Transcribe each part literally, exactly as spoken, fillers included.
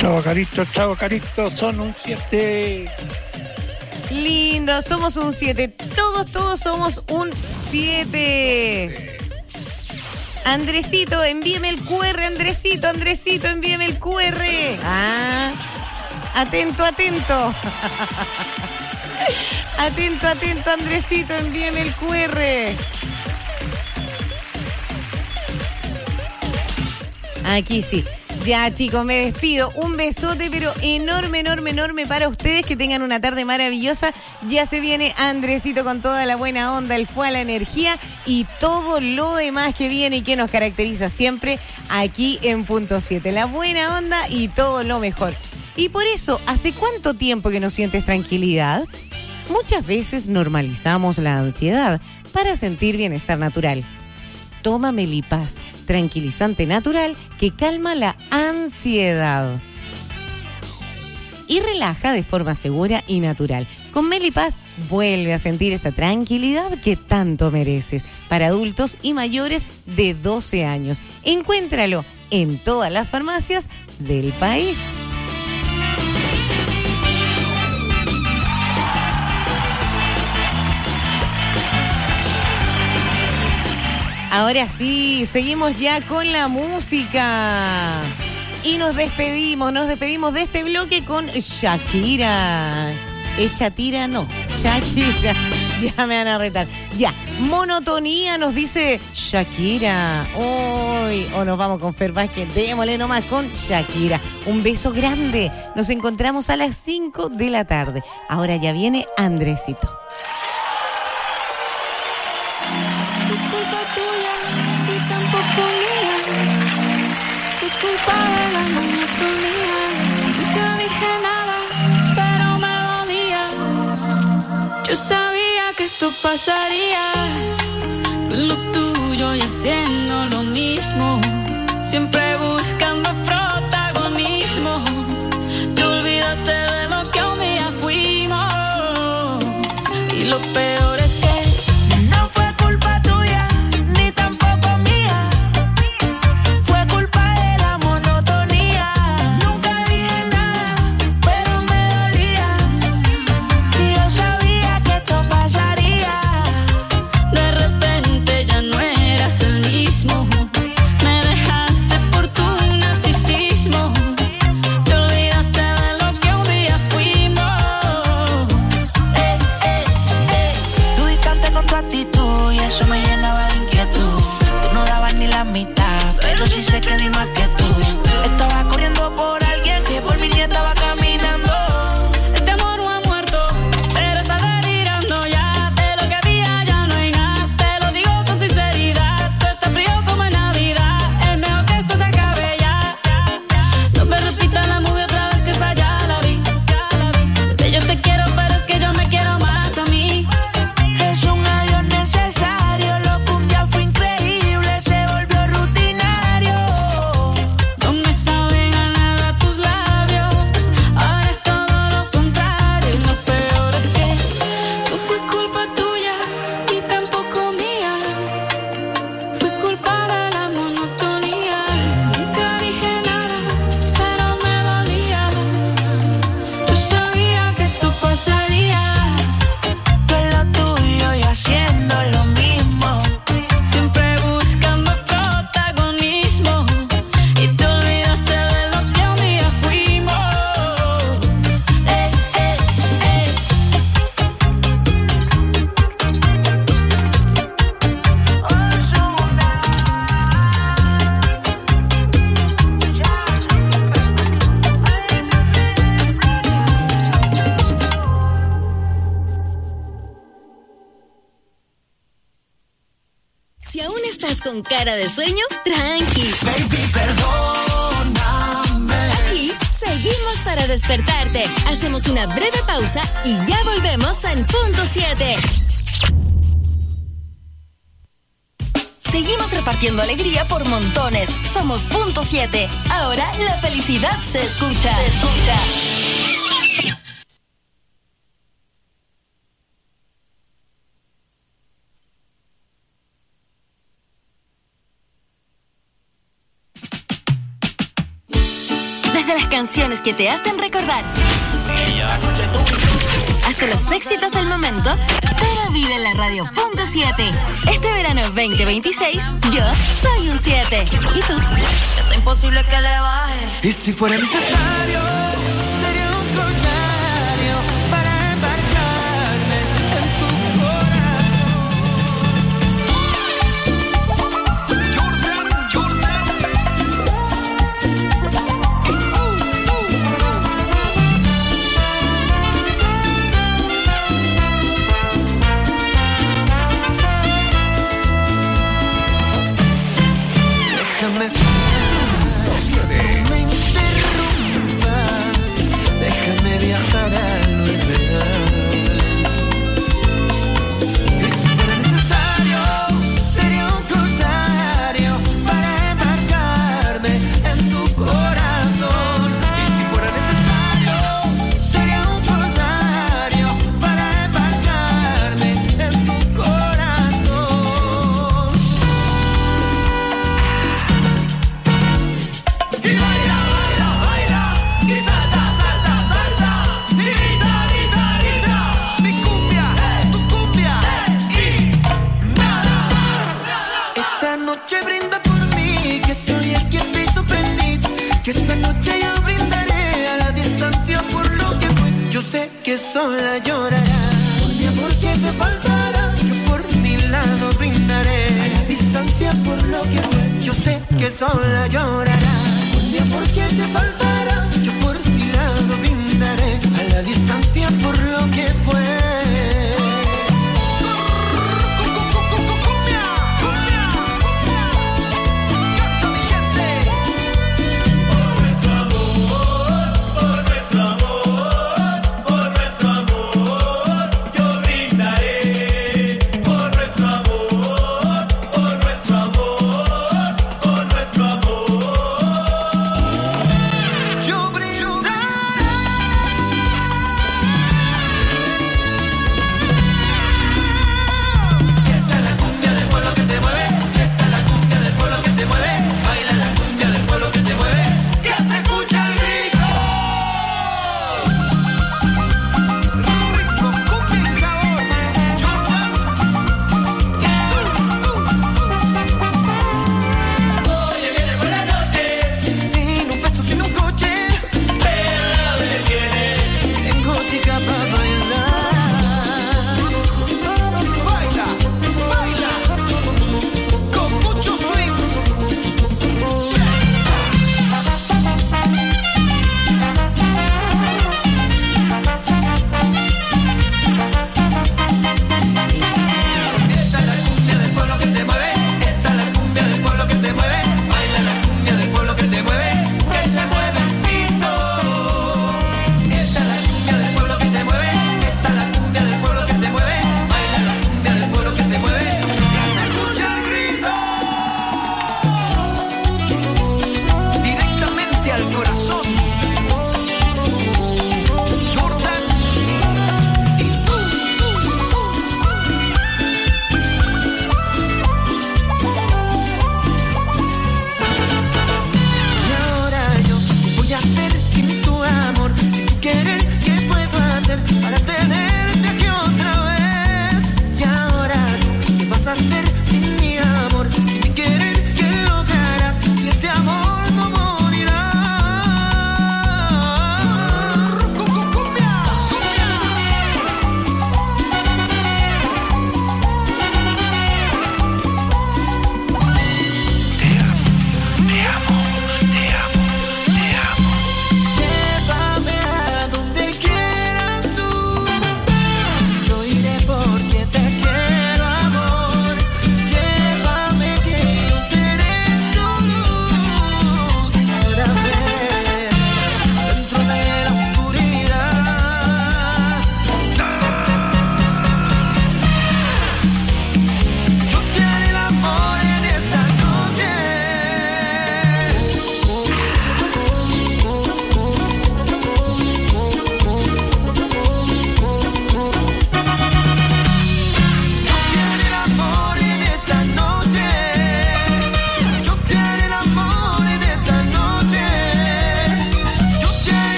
Chao, carito, chao, carito, son un siete. Lindo, somos un siete. Todos, todos somos un siete. Andresito, envíeme el cu erre, Andresito, Andresito, envíeme el cu erre. Ah, atento, atento. Atento, atento, Andresito, envíeme el cu erre. Aquí sí. Ya, chicos, me despido. Un besote, pero enorme, enorme, enorme para ustedes. Que tengan una tarde maravillosa. Ya se viene Andresito con toda la buena onda, el fue a la energía y todo lo demás que viene y que nos caracteriza siempre aquí en Punto siete. La buena onda y todo lo mejor. Y por eso, ¿hace cuánto tiempo que no sientes tranquilidad? Muchas veces normalizamos la ansiedad para sentir bienestar natural. Toma Melipaz, tranquilizante natural que calma la ansiedad y relaja de forma segura y natural. Con Melipaz vuelve a sentir esa tranquilidad que tanto mereces. Para adultos y mayores de doce años. Encuéntralo en todas las farmacias del país. Ahora sí, seguimos ya con la música. Y nos despedimos, nos despedimos de este bloque con Shakira. ¿Es Chatira? No, Shakira. Ya me van a retar. Ya, monotonía nos dice Shakira. Hoy, o nos vamos con Fer Vázquez. Démosle nomás con Shakira. Un beso grande. Nos encontramos a las cinco de la tarde. Ahora ya viene Andresito. Yo sabía que esto pasaría, con lo tuyo y haciendo lo mismo, siempre buscando protagonismo. Te olvidaste de lo que un día fuimos, y lo peor es que no fue culpa tuya, ni tampoco mía, fue culpa de la monotonía. Nunca dije nada, pero me dolía, y yo sabía que esto pasaría. De repente ya no eras el mismo, me dejaste por tu narcisismo. Te olvidaste de lo que un día fuimos. Eh, eh, eh. Tú distante con tu actitud y eso me llenaba de inquietud. Tú no dabas ni la mitad, pero sí sé que di más que tú. Estaba corriendo por alguien que por mí ni estaba caminando. Este amor no ha muerto, pero está delirando ya. De lo que había ya no hay nada, te lo digo con sinceridad. Tú estás frío como en Navidad, es mejor que esto se acabe ya. No me repitas la movie otra vez, que esa ya la vi. Bebé, yo te quiero, pero es que yo me quiero más a mí. Es un adiós necesario, lo que un día fue increíble se volvió rutinario. No me saben a nada tus labios, ahora es todo lo contrario. Y lo peor es que no fue culpa tuya, ni tampoco mía, fue culpa de la monotonía. Nunca dije nada, pero me dolía. Yo sabía que esto pasaría, Tú en lo tuyo y haciendo lo mismo. siempre buscando protagonismo. Y te olvidaste de lo que un día fuimos. Eh, eh, eh. Si aún estás con cara de sueño, tranqui. Baby, perdóname. Aquí seguimos para despertarte. Hacemos una breve pausa y ya volvemos en Punto siete. Seguimos repartiendo alegría por montones. Somos Punto siete. Ahora la felicidad se escucha. Se escucha. Desde las canciones que te hacen recordar hasta los éxitos del momento, todo vive en la radio punto siete. Este verano veinte veintiséis, yo soy un siete. ¿Y tú? Está imposible que le baje. Y si fuera necesario, sería un corsario para embarcarme en tu corazón. Jordan, Jordan. Déjame soñar, no me interrumpas, déjame viajar a lo irreal. Y si fuera necesario, sería un corsario para embarcarme en tu corazón. Y si fuera necesario, sería un corsario para embarcarme en tu corazón. Y baila, baila, baila, y salta, salta, salta, y grita, grita, grita, mi cumbia, tu cumbia, y nada más. Esta noche brinda por mí, que soy el que te hizo feliz, que esta noche yo brindaré a la distancia por lo que fue. Yo sé que sola llorarás por mi amor que te faltará, yo por mi lado brindaré a la distancia por lo que fue. Yo sé que sola llorarás por mi amor que te faltará, yo por mi lado brindaré a la distancia por lo que fue. Cumbia, cumbia, canta mi gente. Por nuestro amor, por nuestro amor, por nuestro amor, yo brindaré. Por nuestro amor, por nuestro amor, por nuestro amor, yo brindaré.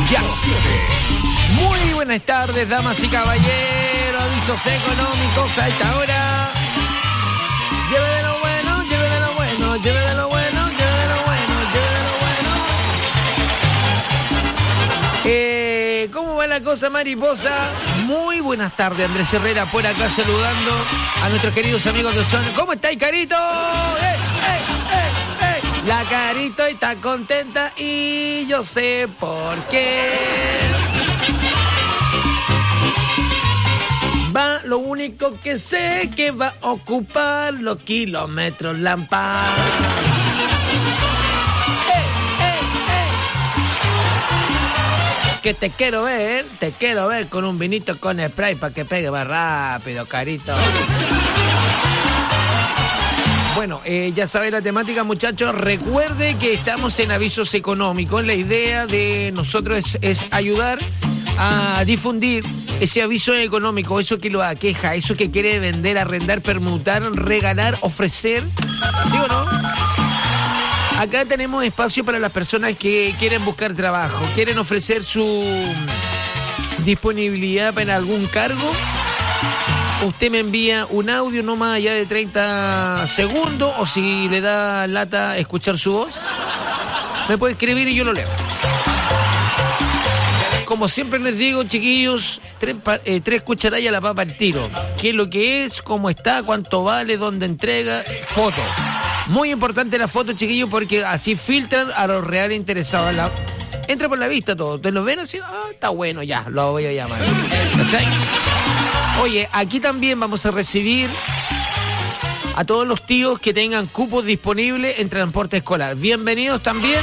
Ya. Muy buenas tardes, damas y caballeros. Avisos económicos a esta hora. Lleve de lo bueno, lleve de lo bueno, lleve de lo bueno, lleve de lo bueno, lleve de lo bueno. Eh, ¿Cómo va la cosa, mariposa? Muy buenas tardes, Andrés Herrera por acá saludando a nuestros queridos amigos que son. ¿Cómo estáis, Carito? ¡Eh, eh, eh, eh! La Carito está contenta y yo sé por qué. Va, lo único que sé que va a ocupar los kilómetros Lampa. ¡Eh, eh, eh! Que te quiero ver, te quiero ver con un vinito con spray para que pegue más rápido, Carito. Bueno, eh, ya sabe la temática, muchachos. Recuerde que estamos en avisos económicos. La idea de nosotros es, es ayudar a difundir ese aviso económico, eso que lo aqueja, eso que quiere vender, arrendar, permutar, regalar, ofrecer. ¿Sí o no? Acá tenemos espacio para las personas que quieren buscar trabajo, quieren ofrecer su disponibilidad para algún cargo. Usted me envía un audio no más allá de treinta segundos, o si le da lata escuchar su voz, me puede escribir y yo lo leo. Como siempre les digo, chiquillos, tres, eh, tres cucharadas a la papa al tiro. ¿Qué es lo que es? ¿Cómo está? ¿Cuánto vale? ¿Dónde entrega? Foto. Muy importante la foto, chiquillos, porque así filtran a los reales interesados. La... Entra por la vista todo. Ustedes lo ven así, ah, está bueno, ya, lo voy a llamar. ¿Cachai? Oye, aquí también vamos a recibir a todos los tíos que tengan cupos disponibles en transporte escolar. Bienvenidos también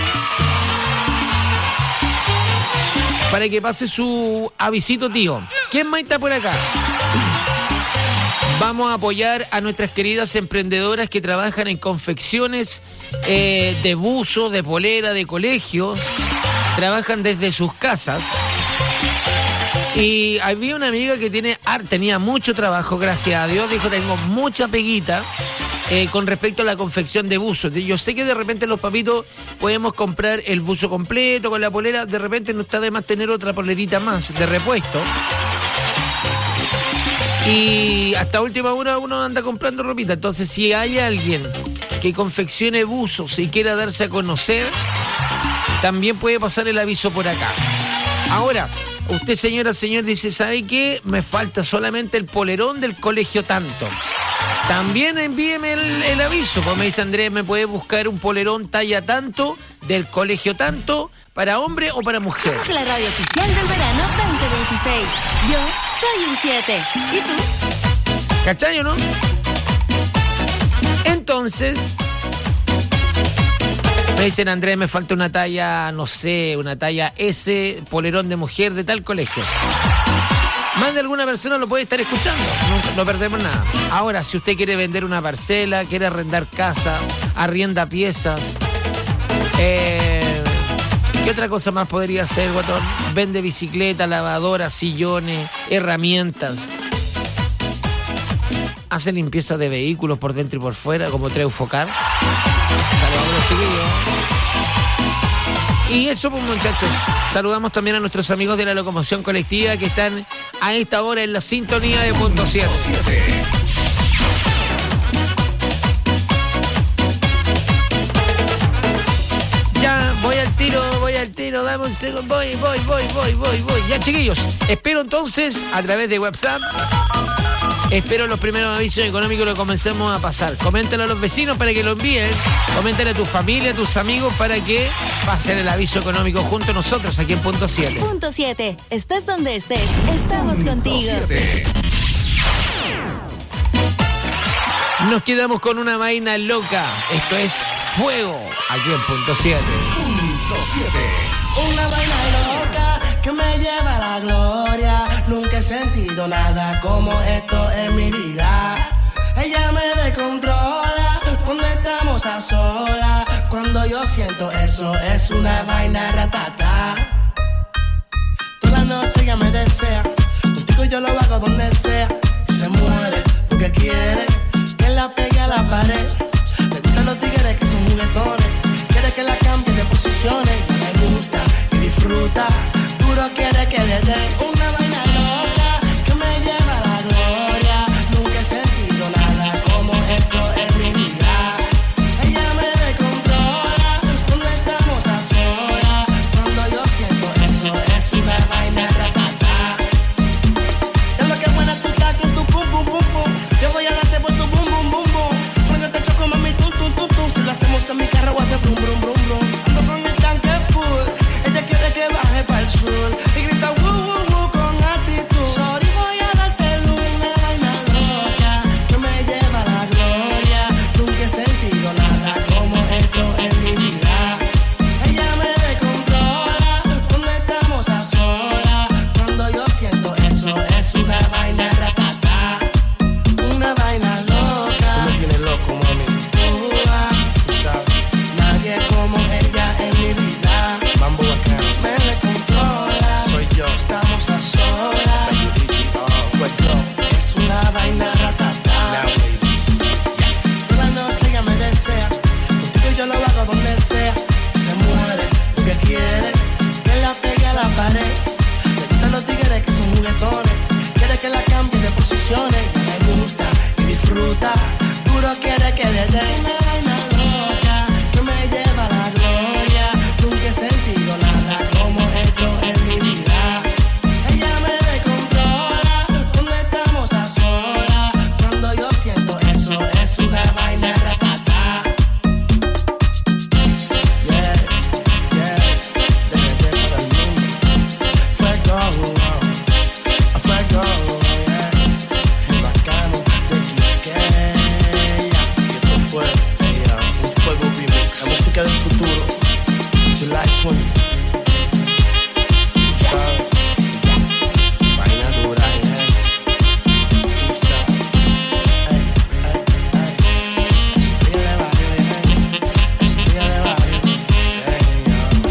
para que pase su avisito, tío. ¿Quién más está por acá? Vamos a apoyar a nuestras queridas emprendedoras que trabajan en confecciones eh, de buzo, de polera, de colegio. Trabajan desde sus casas. Y había una amiga que tiene tenía mucho trabajo, gracias a Dios. Dijo, tengo mucha peguita eh, con respecto a la confección de buzos. Yo sé que de repente los papitos podemos comprar el buzo completo con la polera. De repente no está de más tener otra polerita más de repuesto. Y hasta última hora uno anda comprando ropita. Entonces, si hay alguien que confeccione buzos y quiera darse a conocer, también puede pasar el aviso por acá. Ahora, usted, señora, señor, dice, ¿sabe qué? Me falta solamente el polerón del colegio tanto. También envíeme el, el aviso. Pues me dice, Andrés, ¿me puede buscar un polerón talla tanto del colegio tanto para hombre o para mujer? Somos la radio oficial del verano veinte veintiséis. Yo soy un siete. ¿Y tú? ¿Cachai o no? Entonces... Me dicen, Andrés, me falta una talla, no sé, una talla S, polerón de mujer de tal colegio. Más de alguna persona lo puede estar escuchando, no, no perdemos nada. Ahora, si usted quiere vender una parcela, quiere arrendar casa, arrienda piezas, eh, ¿qué otra cosa más podría hacer, guatón? Vende bicicleta, lavadora, sillones, herramientas. Hace limpieza de vehículos por dentro y por fuera, como Treufocar. Saludamos a los chiquillos. Y eso, pues, muchachos, saludamos también a nuestros amigos de la locomoción colectiva que están a esta hora en la sintonía de Punto siete. Ya, voy al tiro, voy al tiro, dame un segundo, voy, voy, voy, voy, voy, voy. Ya, chiquillos, espero entonces, a través de WhatsApp, espero los primeros avisos económicos lo comencemos a pasar. Coméntalo a los vecinos para que lo envíen. Coméntale a tu familia, a tus amigos para que pasen el aviso económico junto a nosotros aquí en Punto siete. Punto siete. Estás donde estés. Estamos contigo. Nos quedamos con una vaina loca. Esto es Fuego aquí en Punto siete. Punto siete. Una vaina loca que me lleva a la gloria. Nunca he sentido nada como esto en mi vida. Ella me descontrola cuando estamos a solas. Cuando yo siento eso es una vaina ratata. Toda la noche ella me desea. Contigo yo lo hago donde sea. Se muere porque quiere que la pegue a la pared. Le gustan los tigres que son juguetones. Quiere que la cambie de posiciones. Me gusta y disfruta. Tú del sur y grita woo woo woo con actitud. Sorry, voy a darte una vaina loca que me lleva a la gloria. Nunca he sentido nada como esto en mi vida. Ella me descontrola cuando estamos a solas. Cuando yo siento eso es una vaina ratata, una vaina loca. Tú me tienes loco, mami. Uh, ah, tú sabes, nadie como ella en mi vida. Mambo bacano. Me descontrola. Soy yo. Estamos a solas. Fue yo. Es una vaina ratata. Toda la noche ella me desea. Contigo yo lo hago donde sea. Se muere porque quiere que la pegue a la pared. Le gustan los tigres que son muletones. Quiere que la cambie de posiciones. Y le gusta y disfruta. Puro quiere que le dé una vaina loca que me lleva a la gloria. Nunca he sentido nada como esto en mi vida. Ella me descontrola cuando estamos a solas. Cuando yo siento eso es una vaina ratata. Yeah, yeah, desde para el mundo. Fuego, a fuego, yeah. El bacano de Quisqueya. Y esto fue yeah, un fuego remix. La música del futuro. July twentieth. Tú sabes. Vaina dura, eh. Tú sabes. Ey, ey, ey. Estrella de barrio, eh. Estrella de barrio. Ey, yo.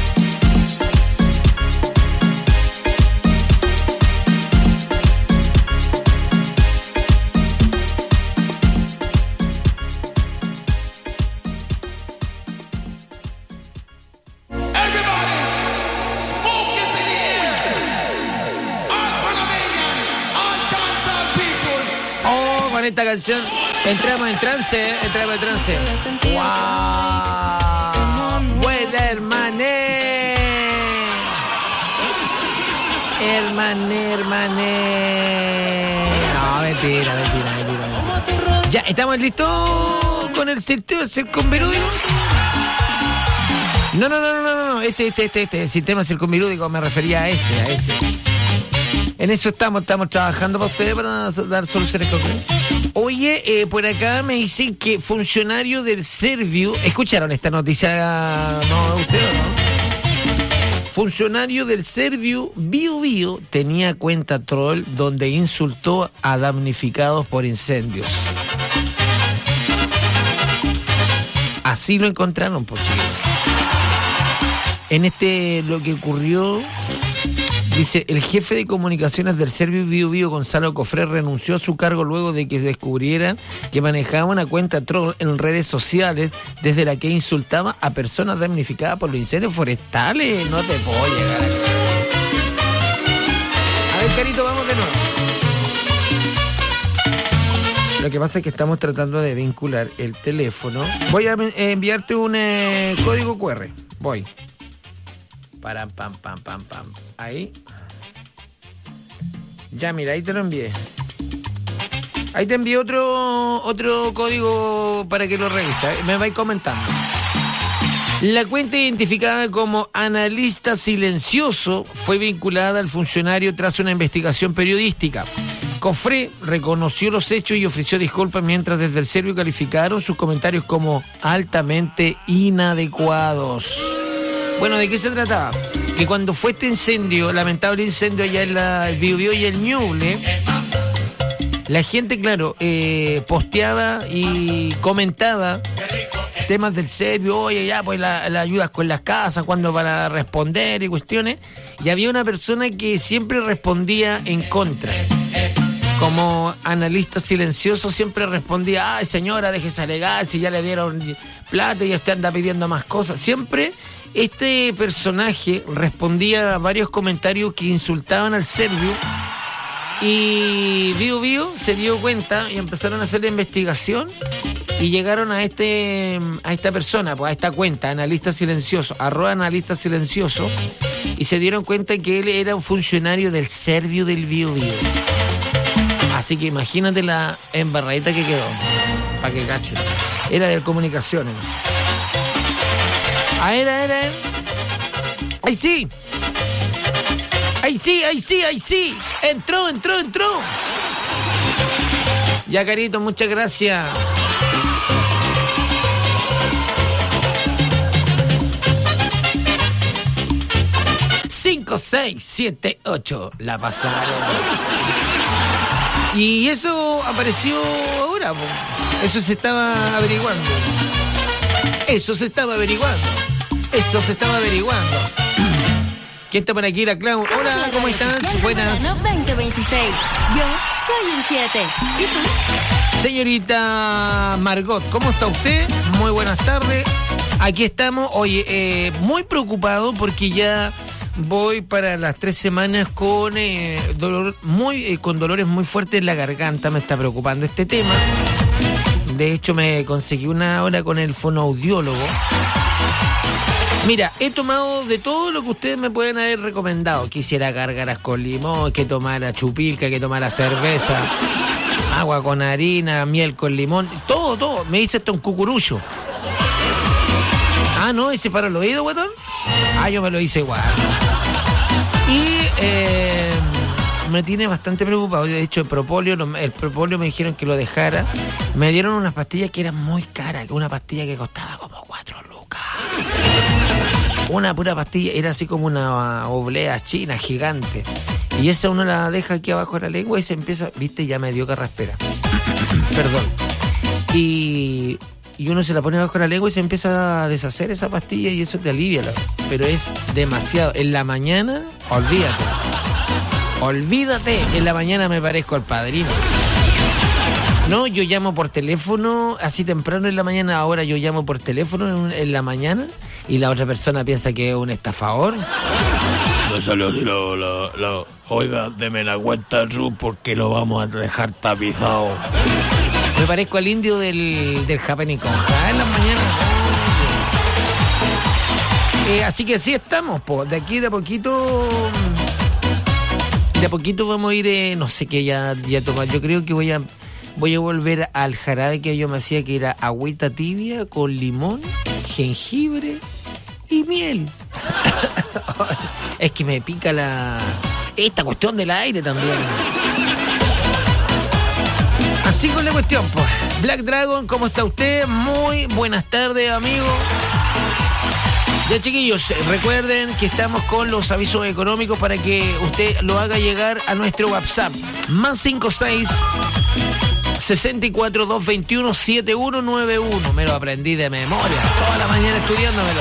Everybody, smoke is in the air. All Panamanian, all dancehall people. Oh, con esta canción entramos en trance, ¿eh? Entramos en trance. ¡Wow! ¡Buen hermané! Hermané, hermané. No, mentira, mentira, mentira, mentira. Ya, ¿estamos listos con el sistema circunvirúdico? No, no, no, no, no, no, este, este, este, este, el sistema circunvirúdico me refería a este, a este. En eso estamos, estamos trabajando para ustedes para dar soluciones concretas. Oye, eh, por acá me dicen que funcionario del Serviu, ¿escucharon esta noticia? No, ustedes no. Funcionario del Serviu Bio Bio tenía cuenta troll donde insultó a damnificados por incendios. Así lo encontraron, por chiquillos. En este, lo que ocurrió, dice, el jefe de comunicaciones del Serviu Bio Bio, Gonzalo Cofré, renunció a su cargo luego de que se descubrieran que manejaba una cuenta troll en redes sociales desde la que insultaba a personas damnificadas por los incendios forestales. No te puedo llegar a... A ver, Carito, vamos de nuevo. Lo que pasa es que estamos tratando de vincular el teléfono. Voy a enviarte un eh, código cu erre. Voy. Pam, pam, pam, pam, pam. Ahí. Ya, mira, ahí te lo envié. Ahí te envié otro, otro código para que lo revises. Me vais comentando. La cuenta identificada como analista silencioso fue vinculada al funcionario tras una investigación periodística. Cofré reconoció los hechos y ofreció disculpas, mientras desde el Serviu calificaron sus comentarios como altamente inadecuados. Bueno, ¿de qué se trataba? Que cuando fue este incendio, lamentable incendio allá en la Bio Bio y el Ñuble, la gente, claro, eh, posteaba y comentaba temas del Serviu, oye, ya, pues la, la ayudas con las casas, cuándo van a responder y cuestiones, y había una persona que siempre respondía en contra. Como analista silencioso siempre respondía, ay señora, déjese alegar, si ya le dieron plata y usted anda pidiendo más cosas. Siempre este personaje respondía a varios comentarios que insultaban al Serviu, y Bio Bio se dio cuenta y empezaron a hacer la investigación y llegaron a este a esta persona, pues a esta cuenta, analista silencioso, arroba analista silencioso, y se dieron cuenta que él era un funcionario del Serviu del Bio Bio. Así que imagínate la embarradita que quedó, para que cachen. Era de comunicaciones. Ah, era, era, era. ¡Ay, sí! ¡Ahí sí, ahí sí, ahí sí! ¡Entró, entró, entró! Ya, Carito, muchas gracias. cinco, seis, siete, ocho. La pasaron. Y eso apareció ahora, po. Eso se estaba averiguando. Eso se estaba averiguando. Eso se estaba averiguando. ¿Quién está por aquí? La Clau. Hola, ¿cómo estás? Buenas. veinte veintiséis. Yo soy un siete. ¿Y tú? Señorita Margot, ¿cómo está usted? Muy buenas tardes. Aquí estamos. Oye, eh, muy preocupado porque ya voy para las tres semanas con eh, dolor muy eh, con dolores muy fuertes en la garganta. Me está preocupando este tema. De hecho, me conseguí una hora con el fonoaudiólogo. Mira, he tomado de todo lo que ustedes me pueden haber recomendado. Quisiera gárgaras con limón, que tomara chupilca, que tomara cerveza, agua con harina, miel con limón, todo, todo. Me hice esto un cucurullo. Ah, ¿no? ¿Ese para el oído, guatón? Ah, yo me lo hice igual. Y eh, me tiene bastante preocupado. De hecho, el propóleo, el propóleo me dijeron que lo dejara. Me dieron unas pastillas que eran muy caras, una pastilla que costaba como cuatro lucas. Una pura pastilla, era así como una oblea china gigante. Y esa uno la deja aquí abajo de la lengua y se empieza, viste, ya me dio carraspera. Perdón. Y, y uno se la pone abajo de la lengua y se empieza a deshacer esa pastilla y eso te alivia. Pero es demasiado. En la mañana, olvídate. Olvídate, en la mañana me parezco al Padrino. No, yo llamo por teléfono así temprano en la mañana. Ahora yo llamo por teléfono en, en la mañana y la otra persona piensa que es un estafador. No solo si lo, lo, lo... Oiga, deme la cuenta, Ru, porque lo vamos a dejar tapizado. Me parezco al indio del, del Happening con Ja en las mañanas. Eh, así que sí estamos, po. De aquí de a poquito... De a poquito vamos a ir, eh, no sé qué ya, ya tomar. Yo creo que voy a... Voy a volver al jarabe que yo me hacía, que era agüita tibia con limón, jengibre y miel. Es que me pica la... esta cuestión del aire también. Así con la cuestión, pues. Black Dragon, ¿cómo está usted? Muy buenas tardes, amigo. Ya, chiquillos, recuerden que estamos con los avisos económicos para que usted lo haga llegar a nuestro WhatsApp. Más cinco seis sesenta y cuatro, doscientos veintiuno, setenta y uno noventa y uno. Me lo aprendí de memoria. Toda la mañana estudiándomelo.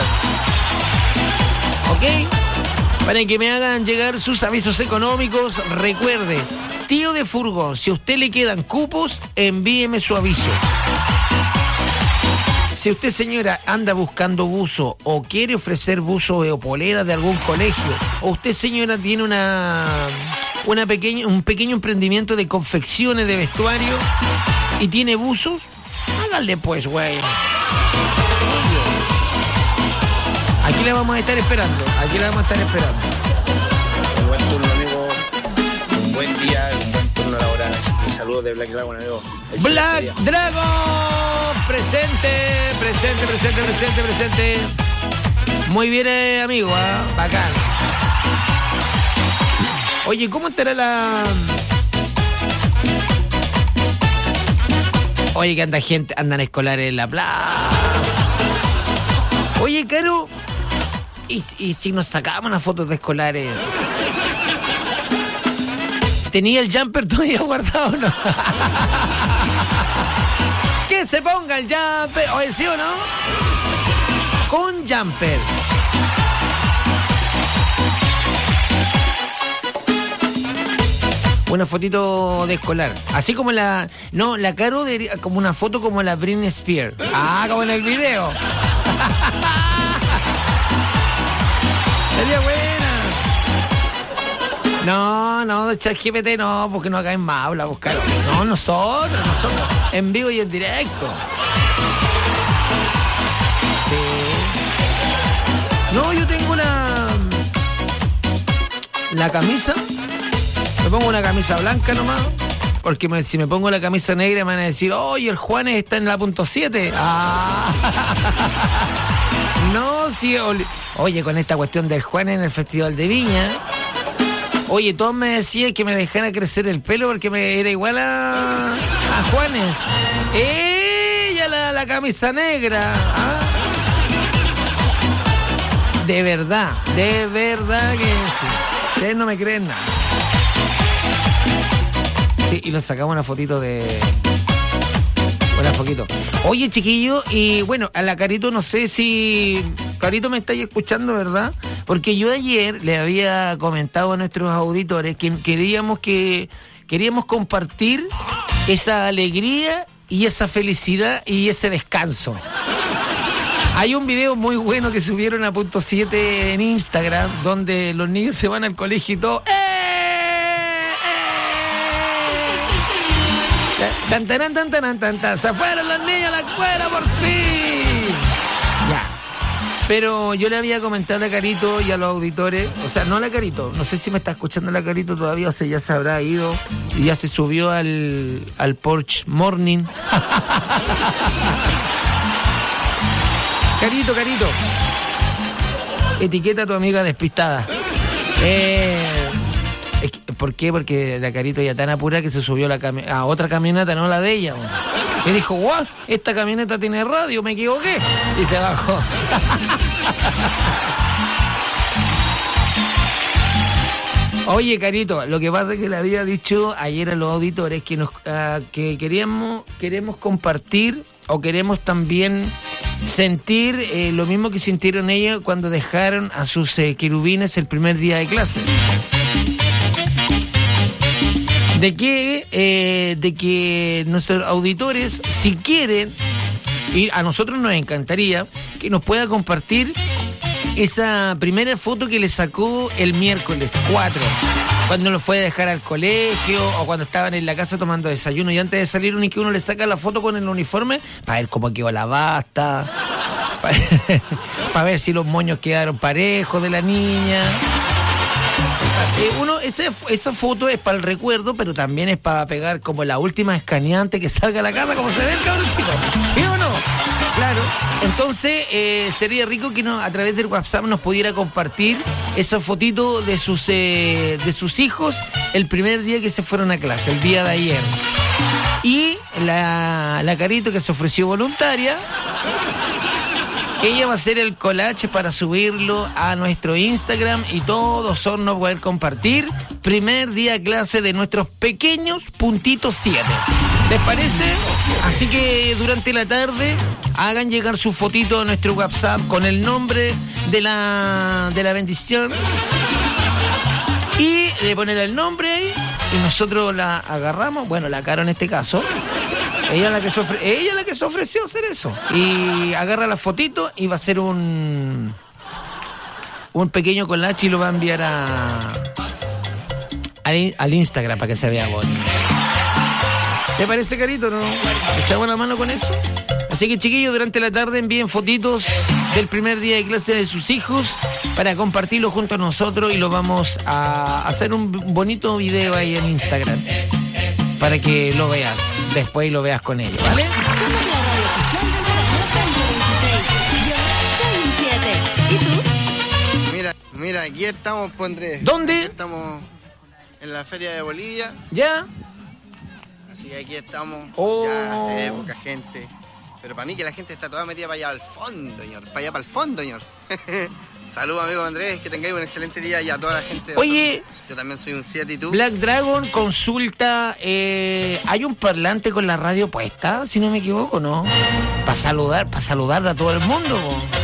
¿Ok? Para que me hagan llegar sus avisos económicos, recuerde, tío de furgón, si a usted le quedan cupos, envíeme su aviso. Si usted, señora, anda buscando buzo o quiere ofrecer buzo o polera de algún colegio, o usted, señora, tiene una... Una pequeña, un pequeño emprendimiento de confecciones de vestuario y tiene buzos, háganle pues, güey. Aquí la vamos a estar esperando, aquí la vamos a estar esperando. Un buen turno, amigo. Un buen día, un buen turno laboral. Saludos de Black Dragon, amigo. Black Dragon, presente, presente, presente, presente, presente. Muy bien, eh, amigo, ¿eh? Bacán. Oye, ¿cómo estará la...? Oye, que anda gente, andan escolares en la plaza. Oye, Caro, ¿y, y si nos sacamos unas fotos de escolares? ¿Tenía el jumper todavía guardado o no? Que se ponga el jumper, oye, ¿sí o no? Con jumper. Una fotito de escolar. Así como la... No, la Caro de, como una foto como la Britney Spears. Ah, como en el video. Sería buena. No, no, de ChatGPT no, porque no acá en Maula buscar. No, nosotros, nosotros. En vivo y en directo. Sí. No, yo tengo la... La camisa... Me pongo una camisa blanca nomás, porque me, si me pongo la camisa negra me van a decir, oye, el Juanes está en la punto siete. Ah. No, sí, oye, con esta cuestión del Juanes en el Festival de Viña, Oye, todos me decían que me dejara crecer el pelo porque me era igual a, a Juanes. Ella, la, la camisa negra. ¿Ah? De verdad, de verdad que sí. Ustedes no me creen nada. Sí, y lo sacamos una fotito de... Una foquito. Oye, chiquillo, y bueno, a la Carito no sé si... Carito, me estáis escuchando, ¿verdad? Porque yo ayer le había comentado a nuestros auditores que queríamos que queríamos compartir esa alegría y esa felicidad y ese descanso. Hay un video muy bueno que subieron a punto siete en Instagram, donde los niños se van al colegio y todo. ¡Eh! Tan, tan, tan, tan, tan, tan. Se fueron los niños a la escuela por fin. Ya. Pero yo le había comentado a la Carito y a los auditores, o sea, no a la Carito, no sé si me está escuchando la Carito todavía, o sea, ya se habrá ido y ya se subió al, al Porsche Morning. Carito, Carito. Etiqueta a tu amiga despistada. Eh... ¿Por qué? Porque la Carito ya tan apura que se subió la cami- a otra camioneta, no la de ella. Bueno. Y dijo, guau, esta camioneta tiene radio, me equivoqué. Y se bajó. Oye, Carito, lo que pasa es que le había dicho ayer a los auditores que nos uh, que queríamos, queremos compartir o queremos también sentir eh, lo mismo que sintieron ellos cuando dejaron a sus eh, querubines el primer día de clase. De que, eh, de que nuestros auditores, si quieren, y a nosotros nos encantaría que nos pueda compartir esa primera foto que le sacó el miércoles cuatro, cuando lo fue a dejar al colegio o cuando estaban en la casa tomando desayuno y antes de salir uno y que uno le saca la foto con el uniforme para ver cómo quedó la basta, para, para ver si los moños quedaron parejos de la niña. Eh, uno, ese, esa foto es para el recuerdo, pero también es para pegar como la última escaneante que salga a la casa, como se ve el cabrón chico. ¿Sí o no? Claro. Entonces, eh, sería rico que no, a través del WhatsApp nos pudiera compartir esa fotito de sus, eh, de sus hijos el primer día que se fueron a clase, el día de ayer. Y la, la Carito que se ofreció voluntaria, ella va a hacer el collage para subirlo a nuestro Instagram y todos son no poder compartir primer día de clase de nuestros pequeños puntitos siete. ¿Les parece? Así que durante la tarde hagan llegar su fotito a nuestro WhatsApp con el nombre de la, de la bendición y le ponen el nombre ahí y nosotros la agarramos, bueno, la Caro en este caso. Ella es la que se ofre- ella es la que se ofreció a hacer eso. Y agarra la fotito y va a hacer un un pequeño collage y lo va a enviar a al, al Instagram para que se vea bonito. ¿Te parece, Carito? ¿No? ¿Echamos la mano con eso? Así que, chiquillos, durante la tarde envíen fotitos del primer día de clase de sus hijos para compartirlo junto a nosotros y lo vamos a hacer un bonito video ahí en Instagram para que lo veas después y lo veas con ellos, ¿vale? Somos la radio oficial del verano veinte veintiséis. Yo soy un siete. ¿Y tú? Mira, mira, aquí estamos, pues, Andrés. ¿Dónde? Aquí estamos en la Feria de Bolivia. ¿Ya? Así que aquí estamos. Oh. Ya hace poca gente. Pero para mí que la gente está toda metida para allá al fondo, señor. Para allá, para el fondo, señor. Saludos, amigo Andrés. Que tengáis un excelente día y a toda la gente. De Oye. Osorno. Yo también soy un siete y tú. Black Dragon consulta, eh, ¿hay un parlante con la radio puesta? Si no me equivoco, ¿no? Para saludar, para saludar a todo el mundo.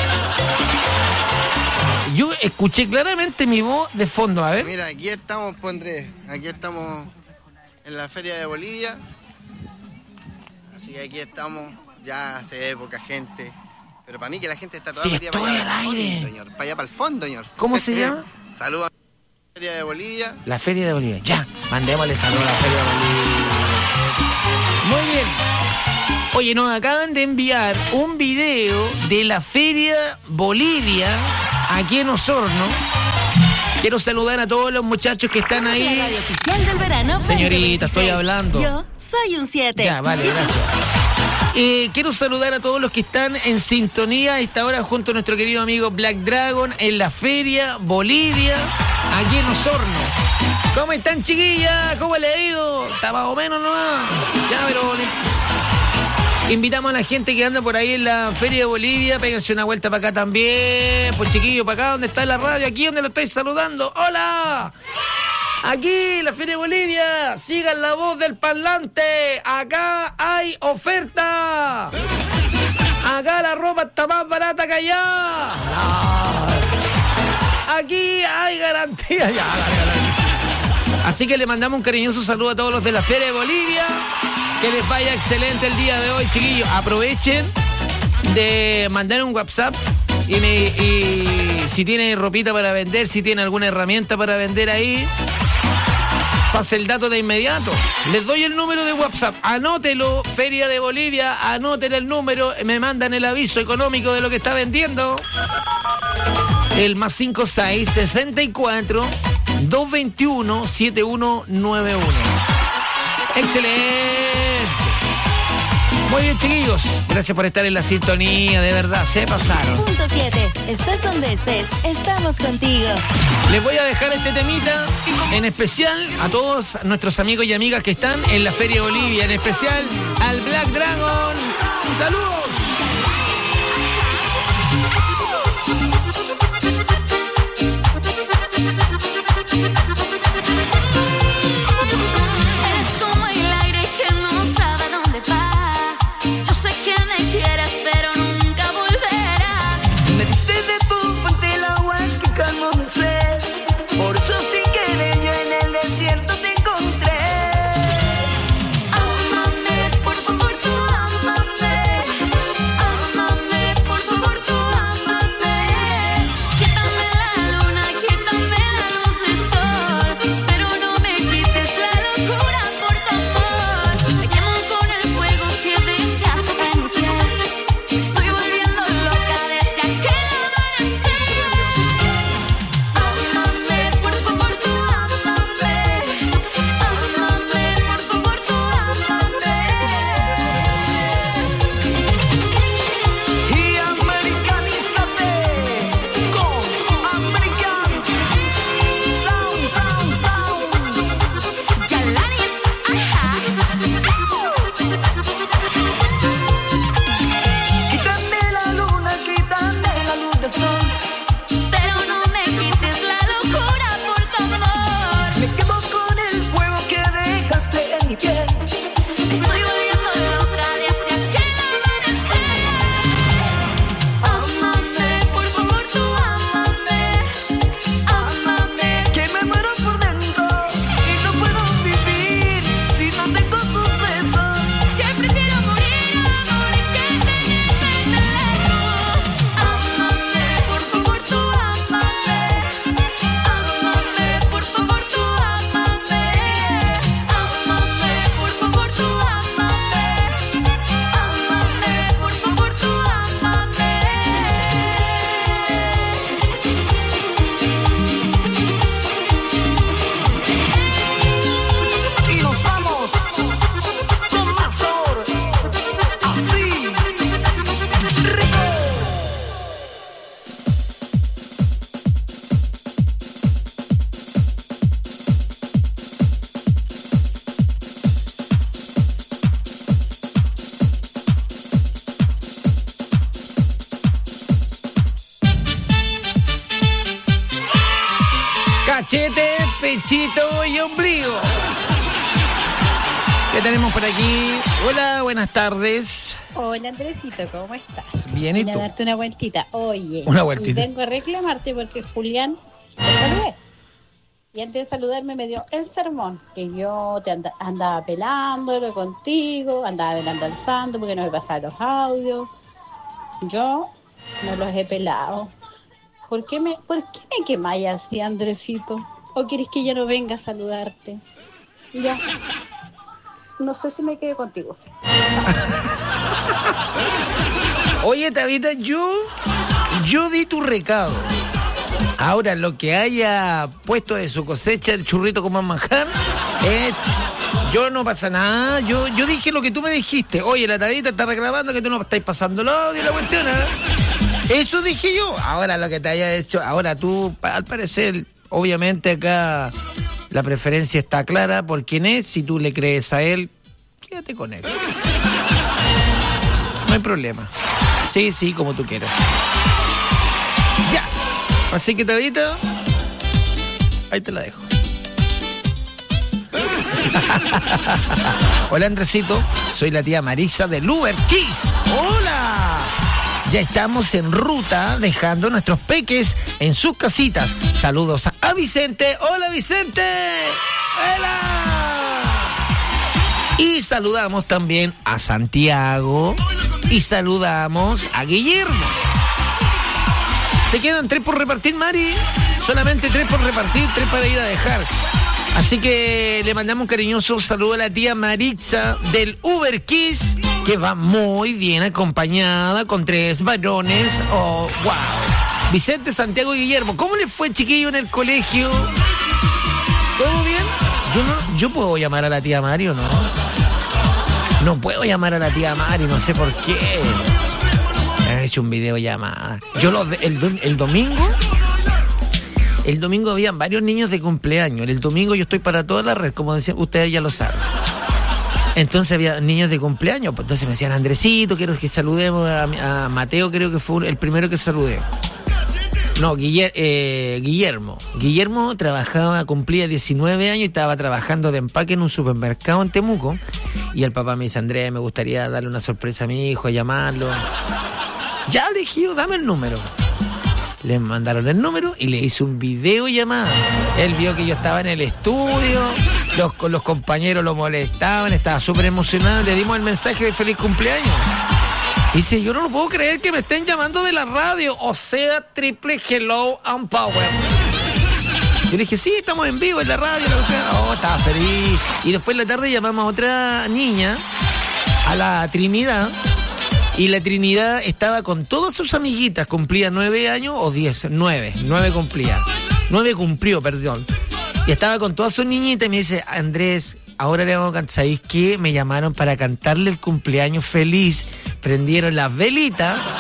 Yo escuché claramente mi voz de fondo, a ver. Mira, aquí estamos, pues, Andrés. Aquí estamos en la Feria de Bolivia. Así que aquí estamos. Ya hace poca gente. Pero para mí que la gente está toda Sí, metida para estoy allá al al aire. fondo, señor. Para allá, para el fondo, señor. ¿Cómo se llama? Saludos a la Feria de Bolivia. La Feria de Bolivia. Ya, mandémosle saludos a la Feria de Bolivia. Muy bien. Oye, nos acaban de enviar un video de la Feria Bolivia aquí en Osorno. Quiero saludar a todos los muchachos que están La ahí. radio oficial del verano Señorita, estoy veinte veintiséis. hablando. Yo soy un siete. Ya, vale, gracias. Eh, quiero saludar a todos los que están en sintonía a esta hora junto a nuestro querido amigo Black Dragon en la Feria Bolivia. aquí en Osorno. ¿Cómo están, chiquillas? ¿Cómo le ha ido? Está más o menos nomás. Ya, pero invitamos a la gente que anda por ahí en la Feria de Bolivia. Péguense una vuelta para acá también. Pues, chiquillos, para acá donde está la radio, aquí donde lo estáis saludando. ¡Hola! Aquí, la Feria de Bolivia. Sigan la voz del parlante. Acá hay oferta. Acá la ropa está más barata que allá. No. Aquí hay garantía. Ya, así que le mandamos un cariñoso saludo a todos los de la Feria de Bolivia. Que les vaya excelente el día de hoy, chiquillos. Aprovechen de mandar un WhatsApp y, me, y si tienen ropita para vender, si tienen alguna herramienta para vender ahí, pase el dato de inmediato. Les doy el número de WhatsApp. Anótelo, Feria de Bolivia, anoten el número, me mandan el aviso económico de lo que está vendiendo. El más cinco seis, sesenta y cuatro, doscientos veintiuno, setenta y uno noventa y uno. Excelente. Muy bien, chiquillos. Gracias por estar en la sintonía, de verdad, se pasaron. Punto siete. Estés donde estés, estamos contigo. Les voy a dejar este temita en especial a todos nuestros amigos y amigas que están en la Feria de Bolivia, en especial al Black Dragon. ¡Saludos! Cachete, pechito y ombligo. ¿Qué tenemos por aquí? Hola, buenas tardes. Hola, Andresito, ¿cómo estás? Bien, ¿y tú? Voy a darte una vueltita. Oye, una vueltita. Y vengo a reclamarte porque Julián te saludé. Y antes de saludarme me dio el sermón, que yo te and- andaba pelándolo contigo, andaba velando al santo porque no me pasaban los audios. Yo no los he pelado. ¿Por qué me, por qué me quemáis así, Andresito? ¿O quieres que ya no venga a saludarte? Ya. No sé si me quedé contigo. Oye, Tabita, yo, yo di tu recado. Ahora, lo que haya puesto de su cosecha el churrito con más manjar es... Yo no pasa nada. Yo, yo dije lo que tú me dijiste. Oye, la Tabita está reclamando que tú no estás pasando el audio y la cuestión, ¿eh? Eso dije yo. Ahora lo que te haya hecho... Ahora tú, al parecer, Obviamente acá la preferencia está clara por quién es. Si tú le crees a él, quédate con él. No hay problema. Sí, sí, como tú quieras. Ya. Así que, Tabita, ahí te la dejo. Hola, Andresito. Soy la tía Marisa del Uber Kiss. ¡Hola! Ya estamos en ruta dejando nuestros peques en sus casitas. Saludos a Vicente. ¡Hola, Vicente! ¡Hola! Y saludamos también a Santiago. Y saludamos a Guillermo. Te quedan tres por repartir, Mari. Solamente tres por repartir, tres para ir a dejar. Así que le mandamos un cariñoso saludo a la tía Maritza del Uber Kiss, que va muy bien acompañada con tres varones. Oh, wow. Vicente, Santiago y Guillermo. ¿Cómo les fue, chiquillo, en el colegio? ¿Todo bien? Yo no, yo puedo llamar a la tía Mari, ¿o no? No puedo llamar a la tía Mari, no sé por qué. He hecho un video llamada. Yo lo, el, el domingo... El domingo habían varios niños de cumpleaños. El domingo yo estoy para toda la red, como decían, ustedes ya lo saben. Entonces había niños de cumpleaños. Pues entonces me decían, Andresito, quiero que saludemos a, a Mateo, creo que fue el primero que saludé. No, Guiller, eh, Guillermo. Guillermo trabajaba, cumplía diecinueve años y estaba trabajando de empaque en un supermercado en Temuco. Y el papá me dice, Andrés, me gustaría darle una sorpresa a mi hijo, llamarlo. Ya le dije, dame el número. Le mandaron el número y le hice un video llamada. Él vio que yo estaba en el estudio, los, los compañeros lo molestaban, estaba súper emocionado. Le dimos el mensaje de feliz cumpleaños. Dice, yo no lo puedo creer que me estén llamando de la radio. O sea, triple hello and power. Yo le dije, sí, estamos en vivo en la radio. Oh, estaba feliz. Y después en la tarde llamamos a otra niña, a la Trinidad. Y la Trinidad estaba con todas sus amiguitas, cumplía nueve años o diez, nueve, nueve cumplía, nueve cumplió, perdón. Y estaba con todas sus niñitas y me dice, Andrés, ahora le vamos a cantar, ¿sabéis qué? Me llamaron para cantarle el cumpleaños feliz, prendieron las velitas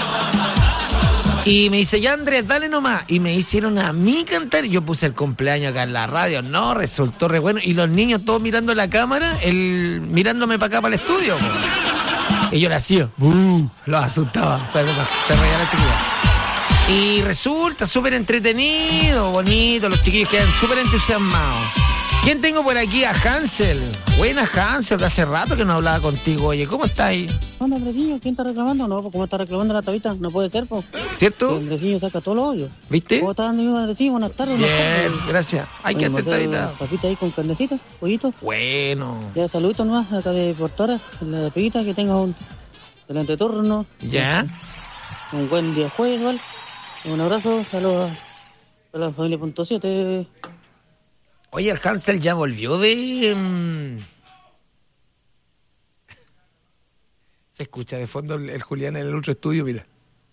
y me dice, ya Andrés, dale nomás. Y me hicieron a mí cantar y yo puse el cumpleaños acá en la radio, no, resultó re bueno. Y los niños todos mirando la cámara, él mirándome para acá, para el estudio, pues. Y yo le hacía, uh, los asustaba, se reía la chiquilla. Y resulta súper entretenido, bonito, los chiquillos quedan súper entusiasmados. ¿Quién tengo por aquí? A Hansel. Buena, Hansel, que hace rato que no hablaba contigo. Oye, ¿cómo estás ahí? ¿Dónde, Andresillo? ¿Quién está reclamando? No, ¿cómo está reclamando la Tabita? No puede ser, po. ¿Cierto? Andresillo saca todo lo odio. ¿Viste? ¿Cómo estás, Andresillo? Buenas tardes. Bien, buenas tardes. gracias. Hay que hacer Tabita. Papita ahí con carnecita, pollito. Bueno. Ya, saluditos nomás acá de Portora, la Pepita, que tenga un excelente turno. Ya. Un buen día jueves, igual. Un abrazo, saludos a la familia punto siete. Oye, el Hansel ya volvió de... Um... Se escucha de fondo el, el Julián en el otro estudio, mira.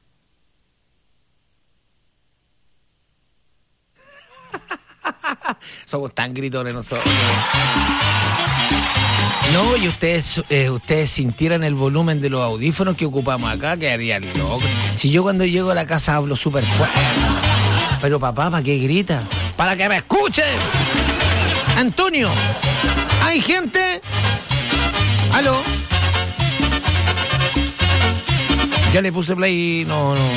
Somos tan gritones nosotros. No, y ustedes eh, ustedes sintieran el volumen de los audífonos que ocupamos acá, quedarían locos. Si yo cuando llego a la casa hablo súper fuerte. Pero papá, ¿para qué grita? ¡Para que me escuchen! Antonio, ¿hay gente? ¿Aló? Ya le puse play y no, no.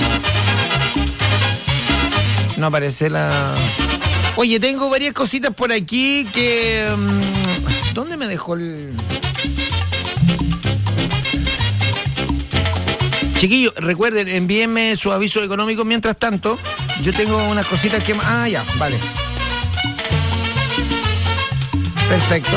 No aparece la... Oye, tengo varias cositas por aquí que... ¿Dónde me dejó el...? Chiquillos, recuerden, envíenme su aviso económico mientras tanto. Yo tengo unas cositas que... Ah, ya, vale. Perfecto.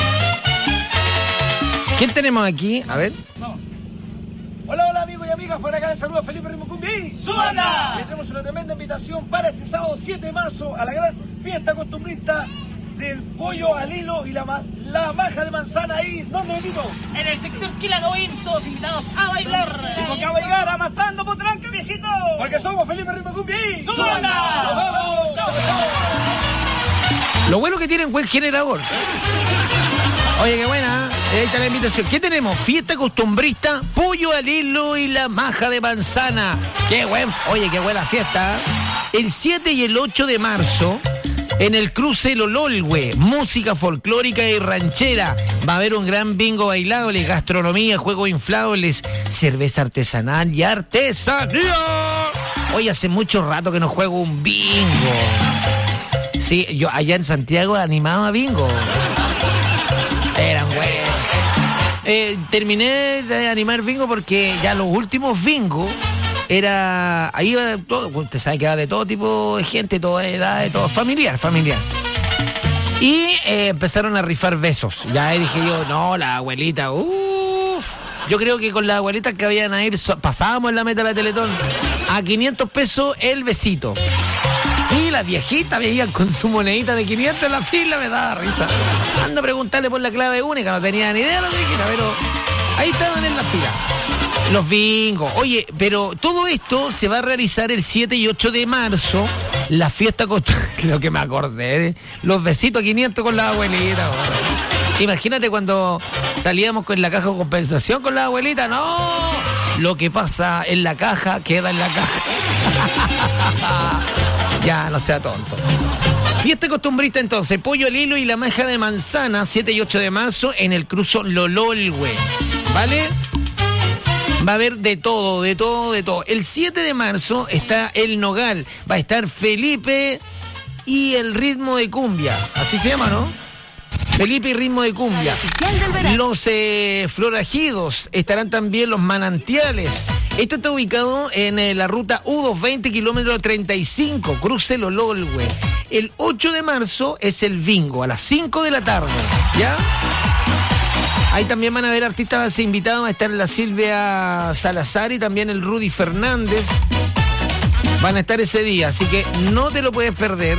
¿Quién tenemos aquí? A ver. Hola, hola amigos y amigas, por acá les saluda Felipe Ritmo Cumbi. ¡Súbala! Les tenemos una tremenda invitación para este sábado siete de marzo a la gran fiesta costumbrista del pollo al hilo y la, ma la maja de manzana ahí. ¿Dónde venimos? En el sector Quiladoín, todos invitados a bailar. Porque a bailar amasando potranca, viejito. Porque somos Felipe Ritmo Cumbi. ¡Súbala! ¡Nos vamos! ¡Chao, chao! Lo bueno que tienen buen generador. Oye, qué buena, ahí está la invitación. ¿Qué tenemos? Fiesta costumbrista, pollo al hilo y la maja de manzana. Qué buen, oye, qué buena fiesta. El siete y el ocho de marzo En el cruce Lololwe, música folclórica y ranchera. Va a haber un gran bingo bailable, gastronomía, juegos inflables, cerveza artesanal y artesanía. Hoy hace mucho rato que no juego un bingo. Sí, yo allá en Santiago animaba bingo. Eran buenos. Eh, terminé de animar bingo porque ya los últimos bingos era, ahí iba de todo, usted sabe que va de todo tipo de gente, toda edad, de todo, familiar, familiar. Y eh, empezaron a rifar besos. Ya ahí dije yo, no, la abuelita, uff. Yo creo que con las abuelitas que habían ahí, pasábamos en la meta de la Teletón, a quinientos pesos el besito. Y las viejitas veían con su monedita de quinientos en la fila, me daba risa. Ando a preguntarle por la clave única, no tenía ni idea de la viejitas, pero ahí estaban en la fila. Los bingos. Oye, pero todo esto se va a realizar el siete y ocho de marzo. La fiesta con... Lo que me acordé, ¿eh? Los besitos a quinientos con la abuelita. Bueno. Imagínate cuando salíamos con la caja de compensación con la abuelita. No, lo que pasa en la caja queda en la caja. Ya, no sea tonto. Fiesta costumbrista entonces, pollo al hilo y la maja de manzana, siete y ocho de marzo en el cruzo Lololwe. ¿Vale? Va a haber de todo, de todo, de todo. El siete de marzo está El Nogal. Va a estar Felipe y el ritmo de cumbia. Así se llama, ¿no? Felipe y ritmo de cumbia. Los eh, Florajidos. Estarán también los Manantiales. Esto está ubicado en eh, la ruta U doscientos veinte, kilómetro treinta y cinco, cruce Lololwe. El ocho de marzo es el bingo, a las cinco de la tarde. ¿Ya? Ahí también van a haber artistas invitados, va a estar la Silvia Salazar y también el Rudy Fernández. Van a estar ese día, así que no te lo puedes perder.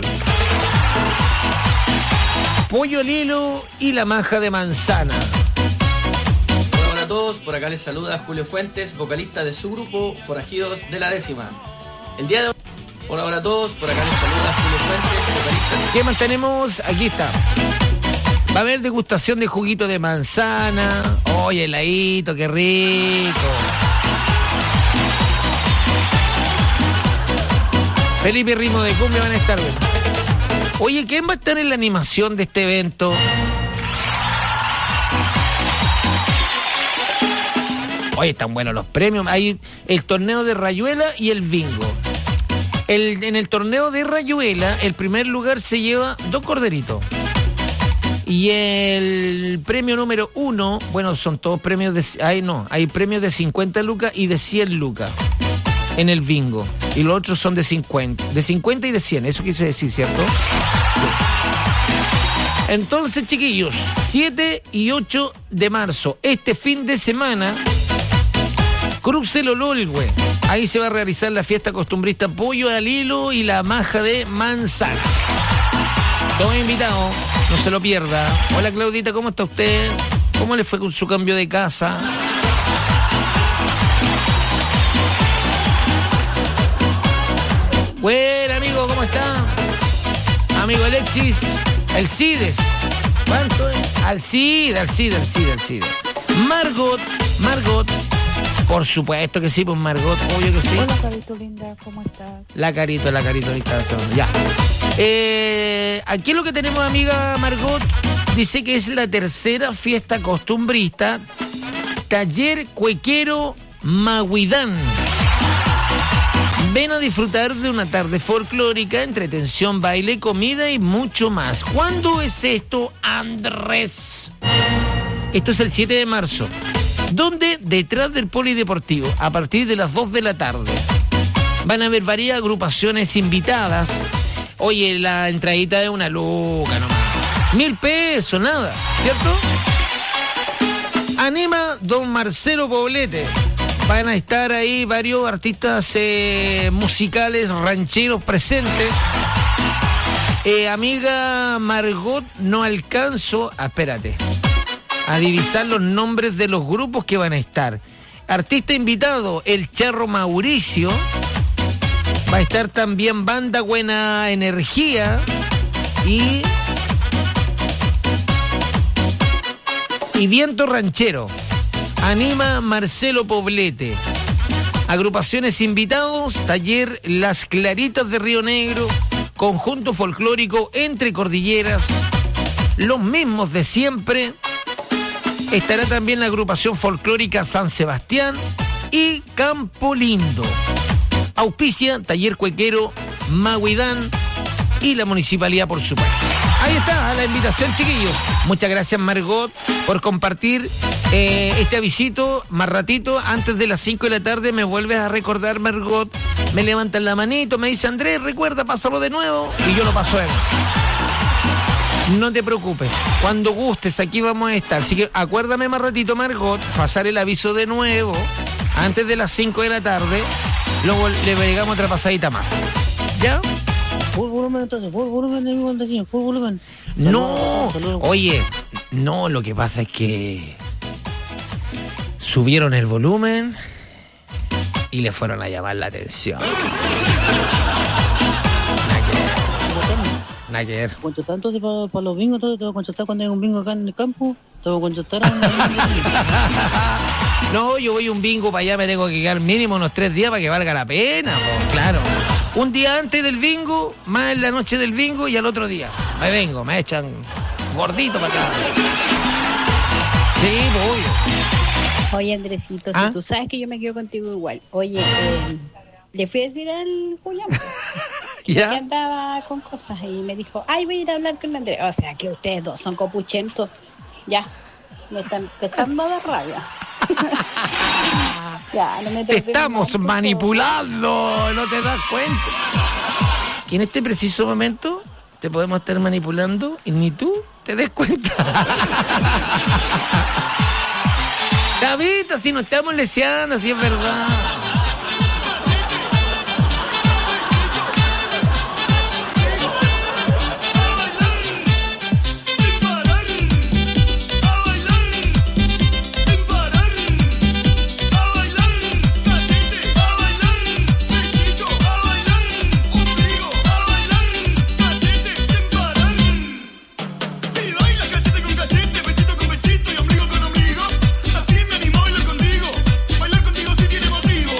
Pollo al hilo y la maja de manzana. Hola, hola a todos, por acá les saluda Julio Fuentes, vocalista de su grupo Forajidos de la Décima. El día de hoy... Hola, hola a todos, por acá les saluda Julio Fuentes, vocalista de... ¿Qué más tenemos? Aquí está. Va a haber degustación de juguito de manzana. Oye, heladito, qué rico. Felipe y ritmo de cumbia van a estar. Oye, ¿quién va a estar en la animación de este evento? Oye, están buenos los premios. Hay el torneo de Rayuela y el bingo. El, en el torneo de Rayuela, el primer lugar se lleva dos corderitos. Y el premio número uno, bueno, son todos premios de... Ay, no, hay premios de cincuenta lucas y de cien lucas en el bingo. Y los otros son de cincuenta. De cincuenta y de cien, eso quise decir, ¿cierto? Sí. Entonces, chiquillos, siete y ocho de marzo, este fin de semana, cruce Lololwe. Ahí se va a realizar la fiesta costumbrista pollo al hilo y la maja de manzana. Todo invitado, no se lo pierda. Hola Claudita, ¿cómo está usted? ¿Cómo le fue con su cambio de casa? Bueno, amigo, ¿cómo está? Amigo Alexis, el Cides. ¿Cuánto es? Alcide, Alcide, Alcide, Alcide. Margot, Margot. Por supuesto que sí, pues Margot, obvio que sí. Hola, Carito linda, ¿cómo estás? La Carito, la Carito, ahí está. Ya. Eh, aquí lo que tenemos, amiga Margot, dice que es la tercera fiesta costumbrista, Taller Cuequero Maguidán. Ven a disfrutar de una tarde folclórica, entretención, baile, comida y mucho más. ¿Cuándo es esto, Andrés? Esto es el siete de marzo. Donde detrás del polideportivo, a partir de las dos de la tarde, van a haber varias agrupaciones invitadas. Oye, la entradita de una luca nomás. Mil pesos, nada, ¿cierto? Anima don Marcelo Poblete. Van a estar ahí varios artistas eh, musicales, rancheros presentes. Eh, amiga Margot, no alcanzo... Ah, espérate. A divisar los nombres de los grupos que van a estar. Artista invitado, el Charro Mauricio. Va a estar también Banda Buena Energía. Y... Y Viento Ranchero. Anima Marcelo Poblete. Agrupaciones invitados, Taller Las Claritas de Río Negro, conjunto folclórico Entre Cordilleras, los mismos de siempre. Estará también la agrupación folclórica San Sebastián y Campo Lindo. Auspicia Taller Cuequero, Maguidán y la municipalidad, por supuesto. Ahí está la invitación, chiquillos. Muchas gracias, Margot, por compartir eh, este avisito. Más ratito, antes de las cinco de la tarde, me vuelves a recordar, Margot. Me levantan la manito, me dice, Andrés, recuerda, pásalo de nuevo. Y yo lo paso a él. No te preocupes, cuando gustes, aquí vamos a estar. Así que acuérdame más ratito, Margot, pasar el aviso de nuevo, antes de las cinco de la tarde. Luego le pegamos otra pasadita más. ¿Ya? Full volumen entonces, full volumen, amigo Andresino, full volumen. No, oye, no, lo que pasa es que subieron el volumen y le fueron a llamar la atención. Ayer. Contratar entonces para, para los bingos, entonces te voy a contratar cuando hay un bingo acá en el campo, te voy a contratar a un... No, yo voy a un bingo para allá, me tengo que quedar mínimo unos tres días para que valga la pena, pues, claro. Un día antes del bingo, más en la noche del bingo y al otro día. Me vengo, me echan gordito para acá. Sí, pues, obvio. Oye, Andresito, ¿Ah? si tú sabes que yo me quedo contigo igual. Oye, eh, le fui a decir al Julián ¿Ya? que andaba con cosas y me dijo, ay, voy a ir a hablar con Andrés. O sea, que ustedes dos son copuchentos. Ya, me están empezando a dar rabia. Ya, no me te estamos manipulando, no te das cuenta. Y en este preciso momento te podemos estar manipulando y ni tú te des cuenta. Davita, si nos estamos leseando, si es verdad. Así me animo a bailar contigo. Bailar contigo si tiene motivo.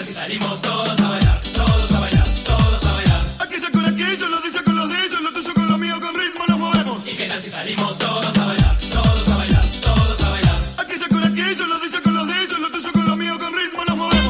si salimos todos a bailar, todos a bailar, todos a bailar. Aquí se con aquello, lo dice con lo de ellos, lo tuyo con lo mío, con ritmo nos movemos. ¿Y qué tal si salimos todos a bailar, todos a bailar, todos a bailar? Aquí se con aquello, lo dice con lo de ellos, lo tuyo con lo mío, con ritmo nos movemos.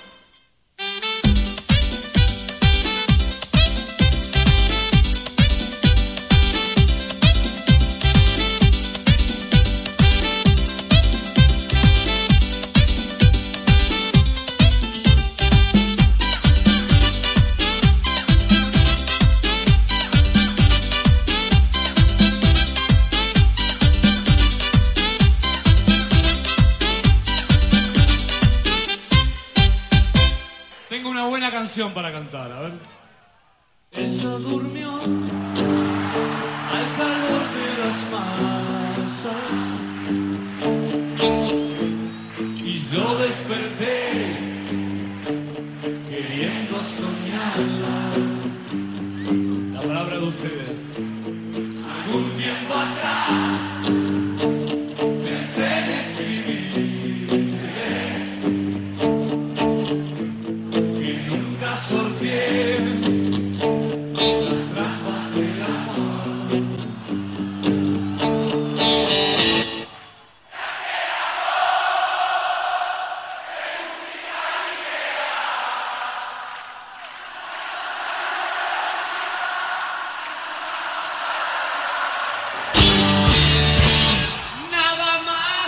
Tengo una buena canción para cantar, a ver. Ella durmió al calor de las masas y yo desperté queriendo soñarla. La palabra de ustedes. Algún tiempo atrás pensé en escribir que nunca sorteé las trampas del amor. Nada más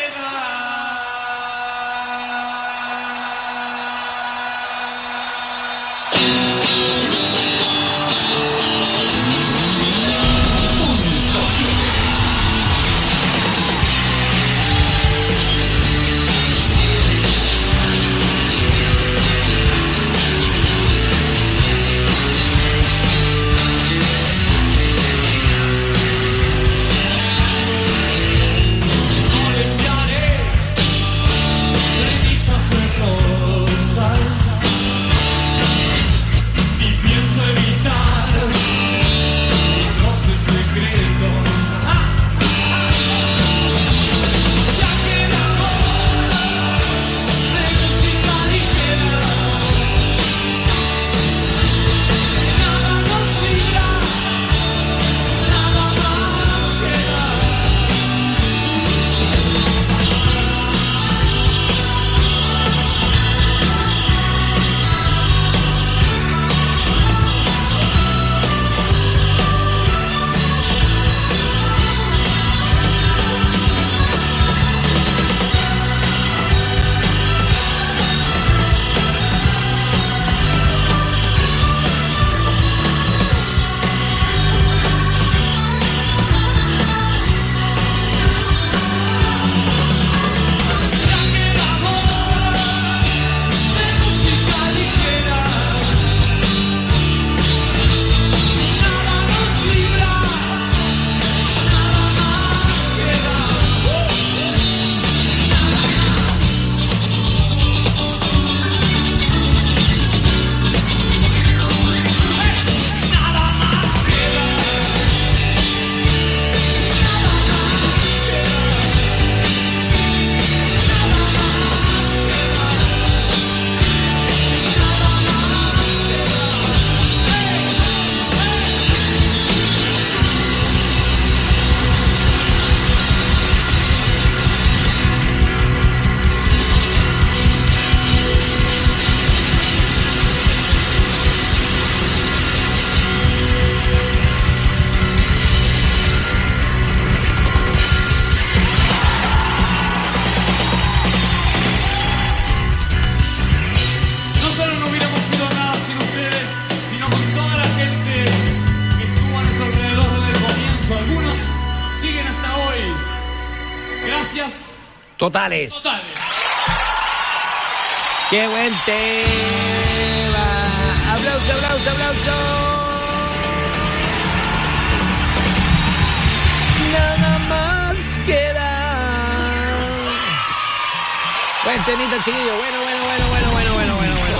no le enviaré cenizas de rosas y pienso evitar un roce secreto. Ya que el amor de música ligera nada nos libra, nada más queda. No solo no hubiéramos sido nada sin ustedes, sino con toda la gente que estuvo a nuestro alrededor desde el comienzo. Algunos siguen hasta hoy. Gracias. Totales. Totales. ¡Qué buen tema! ¡Aplauso, aplauso, aplauso! Nada más queda. Buen temita, chiquillo. Bueno, bueno, bueno, bueno, bueno, bueno, bueno, bueno.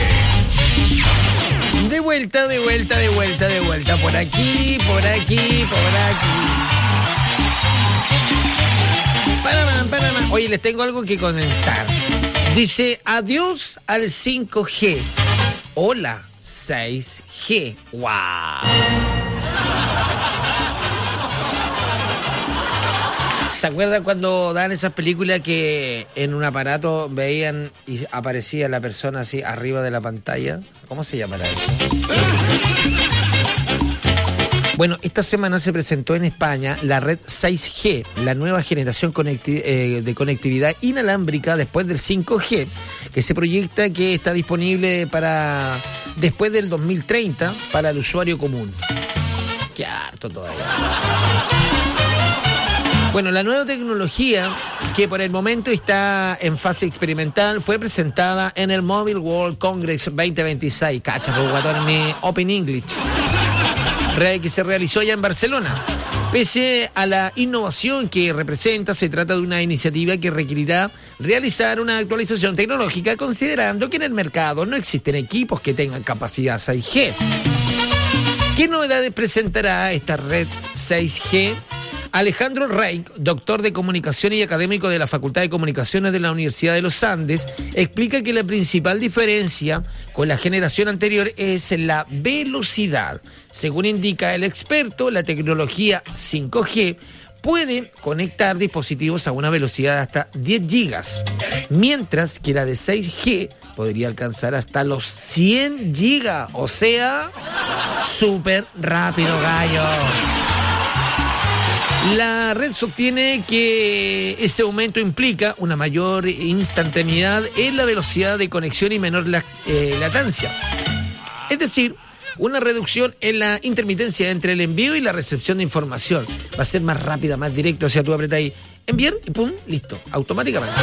De vuelta, de vuelta, de vuelta, de vuelta. Por aquí, por aquí, por aquí. Panamá, Panamá. Oye, les tengo algo que comentar. Dice, adiós al cinco G. Hola, seis G. ¡Wow! ¿Se acuerdan cuando dan esas películas que en un aparato veían y aparecía la persona así arriba de la pantalla? ¿Cómo se llamará eso? Bueno, esta semana se presentó en España la red seis G, la nueva generación conecti- eh, de conectividad inalámbrica después del cinco G, que se proyecta que está disponible para después del dos mil treinta para el usuario común. Qué harto todavía. Bueno, la nueva tecnología, que por el momento está en fase experimental, fue presentada en el Mobile World Congress veinte veintiséis, cacha, por guatón en mi Open English, que se realizó ya en Barcelona. Pese a la innovación que representa, se trata de una iniciativa que requerirá realizar una actualización tecnológica, considerando que en el mercado no existen equipos que tengan capacidad seis G. ¿Qué novedades presentará esta red seis G? Alejandro Reich, doctor de comunicación y académico de la Facultad de Comunicaciones de la Universidad de los Andes, explica que la principal diferencia con la generación anterior es la velocidad. Según indica el experto, la tecnología cinco G puede conectar dispositivos a una velocidad de hasta diez gigas, mientras que la de seis G podría alcanzar hasta los cien gigas, o sea, súper rápido, gallo. La red sostiene que ese aumento implica una mayor instantaneidad en la velocidad de conexión y menor la, eh, latencia. Es decir, una reducción en la intermitencia entre el envío y la recepción de información. Va a ser más rápida, más directa, o sea, tú apretas ahí, enviar y pum, listo, automáticamente.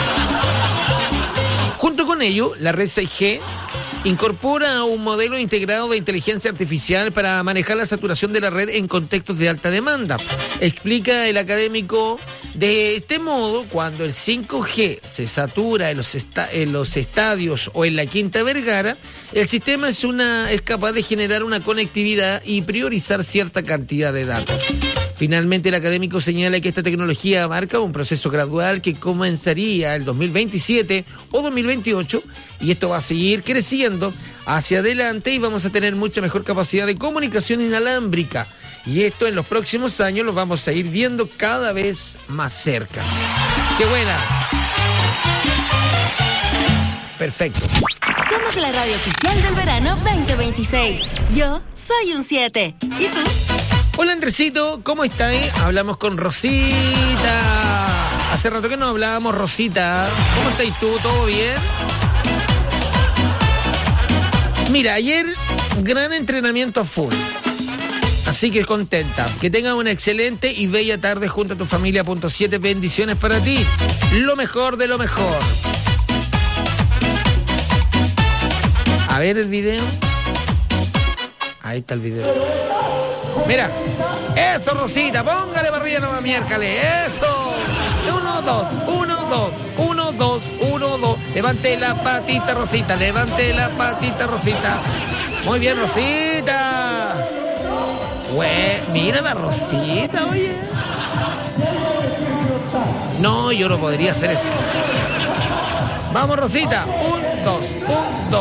Junto con ello, la red seis G incorpora un modelo integrado de inteligencia artificial para manejar la saturación de la red en contextos de alta demanda. Explica el académico, de este modo, cuando el cinco G se satura en los, esta- en los estadios o en la Quinta Vergara, el sistema es, una, es capaz de generar una conectividad y priorizar cierta cantidad de datos. Finalmente, el académico señala que esta tecnología abarca un proceso gradual que comenzaría el dos mil veintisiete o dos mil veintiocho, y esto va a seguir creciendo hacia adelante y vamos a tener mucha mejor capacidad de comunicación inalámbrica. Y esto en los próximos años lo vamos a ir viendo cada vez más cerca. ¡Qué buena! Perfecto. Somos la radio oficial del verano veinte veintiséis. Yo soy un siete. ¿Y tú? Hola Andresito, ¿cómo estás? Hablamos con Rosita. Hace rato que no hablábamos, Rosita. ¿Cómo estás tú? ¿Todo bien? Mira, ayer gran entrenamiento a full. Así que contenta. Que tengas una excelente y bella tarde junto a tu familia. Punto siete, bendiciones para ti. Lo mejor de lo mejor. A ver el video. Ahí está el video. Mira, eso Rosita, póngale barriga nomás, miércale, eso. Uno, dos, uno, dos, uno, dos, uno, dos. Levante la patita, Rosita, levante la patita, Rosita. Muy bien, Rosita. Güey, mira la Rosita, oye. No, yo no podría hacer eso. Vamos, Rosita. Un, dos, un, dos.